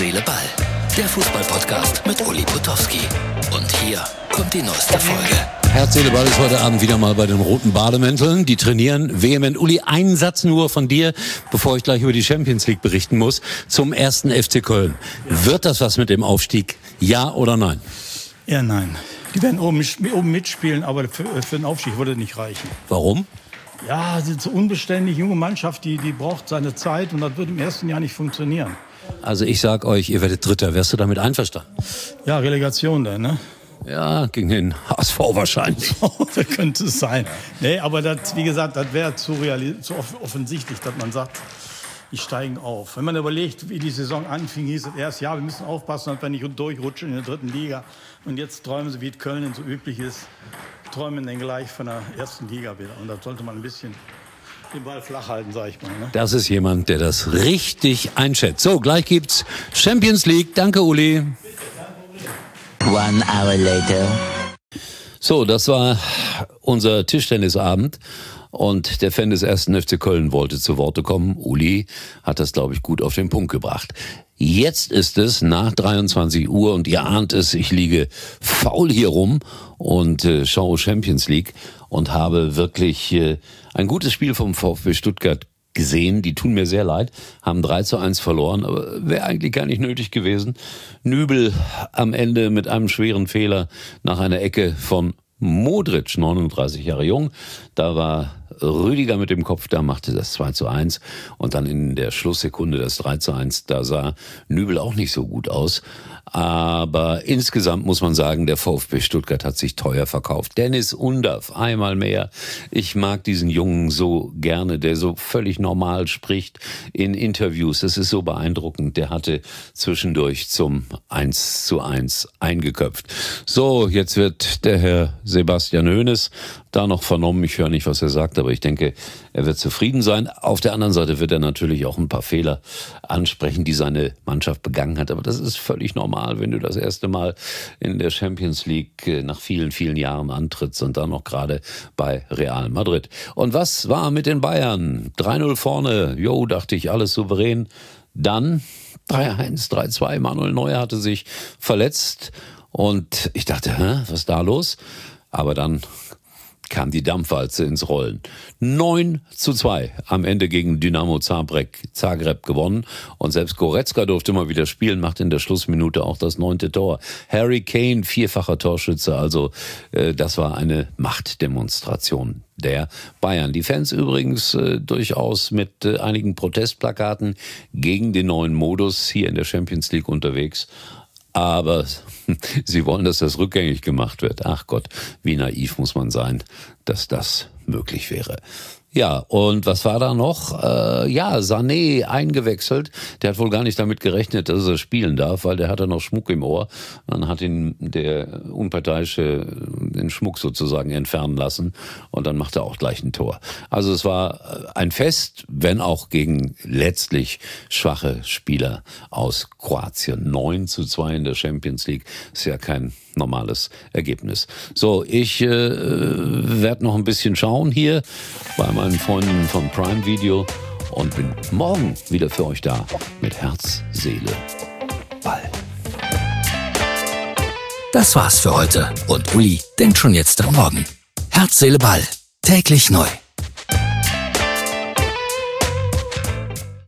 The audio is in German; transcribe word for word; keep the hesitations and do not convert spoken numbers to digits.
Seele, Ball. Der Fußball-Podcast mit Uli Potowski. Und hier kommt die neueste Folge. Herz, Seele, Ball ist heute Abend wieder mal bei den roten Bademänteln. Die trainieren vehement. Uli, einen Satz nur von dir, bevor ich gleich über die Champions League berichten muss, zum ersten F C Köln. Wird das was mit dem Aufstieg? Ja oder nein? Ja, nein. Die werden oben, oben mitspielen, aber für, für den Aufstieg würde es nicht reichen. Warum? Ja, sie sind so unbeständig, junge Mannschaft, die, die braucht seine Zeit und das wird im ersten Jahr nicht funktionieren. Also ich sag euch, ihr werdet Dritter. Wärst du damit einverstanden? Ja, Relegation dann, ne? Ja, gegen den H S V wahrscheinlich. Das könnte es sein. Nee, aber das, wie gesagt, das wäre zu, zu offensichtlich, dass man sagt, die steigen auf. Wenn man überlegt, wie die Saison anfing, hieß es erst, ja, wir müssen aufpassen, dass wir nicht durchrutschen in der dritten Liga. Und jetzt träumen sie, wie es Köln so üblich ist, träumen dann gleich von der ersten Liga wieder. Und da sollte man ein bisschen den Ball flach halten, sag ich mal. Ne? Das ist jemand, der das richtig einschätzt. So, gleich gibt's Champions League. Danke, Uli. One hour later. So, das war unser Tischtennisabend. Und der Fan des ersten F C Köln wollte zu Worte kommen. Uli hat das, glaube ich, gut auf den Punkt gebracht. Jetzt ist es nach dreiundzwanzig Uhr und ihr ahnt es, ich liege faul hier rum und äh, schaue Champions League und habe wirklich äh, ein gutes Spiel vom VfB Stuttgart gesehen. Die tun mir sehr leid, haben drei zu eins verloren, aber wäre eigentlich gar nicht nötig gewesen. Nübel am Ende mit einem schweren Fehler nach einer Ecke von Modric, neununddreißig Jahre jung. Da war Rüdiger mit dem Kopf, da machte das zwei zu eins und dann in der Schlusssekunde das drei zu eins. Da sah Nübel auch nicht so gut aus. Aber insgesamt muss man sagen, der VfB Stuttgart hat sich teuer verkauft. Dennis Undav, einmal mehr. Ich mag diesen Jungen so gerne, der so völlig normal spricht in Interviews. Das ist so beeindruckend. Der hatte zwischendurch zum eins zu eins eingeköpft. So, jetzt wird der Herr Sebastian Hoeneß da noch vernommen. Ich höre nicht, was er sagt, aber ich denke, er wird zufrieden sein. Auf der anderen Seite wird er natürlich auch ein paar Fehler ansprechen, die seine Mannschaft begangen hat. Aber das ist völlig normal, wenn du das erste Mal in der Champions League nach vielen, vielen Jahren antrittst und dann noch gerade bei Real Madrid. Und was war mit den Bayern? drei null vorne, jo, dachte ich, alles souverän. Dann drei eins, drei zwei, Manuel Neuer hatte sich verletzt und ich dachte, hä, was ist da los? Aber dann kam die Dampfwalze ins Rollen. neun zu zwei am Ende gegen Dynamo Zagreb, Zagreb gewonnen. Und selbst Goretzka durfte mal wieder spielen, macht in der Schlussminute auch das neunte Tor. Harry Kane, vierfacher Torschütze, also äh, das war eine Machtdemonstration der Bayern. Die Fans übrigens äh, durchaus mit äh, einigen Protestplakaten gegen den neuen Modus hier in der Champions League unterwegs. Aber sie wollen, dass das rückgängig gemacht wird. Ach Gott, wie naiv muss man sein, dass das möglich wäre. Ja, und was war da noch? Äh, ja, Sané eingewechselt. Der hat wohl gar nicht damit gerechnet, dass er spielen darf, weil der hatte noch Schmuck im Ohr. Dann hat ihn der Unparteiische den Schmuck sozusagen entfernen lassen und dann macht er auch gleich ein Tor. Also es war ein Fest, wenn auch gegen letztlich schwache Spieler aus Kroatien. neun zu zwei in der Champions League ist ja kein normales Ergebnis. So, ich äh, werde noch ein bisschen schauen hier bei meinen Freunden von Prime Video und bin morgen wieder für euch da mit Herz, Seele, Ball. Das war's für heute und Uli denkt schon jetzt am Morgen. Herz, Seele, Ball. Täglich neu.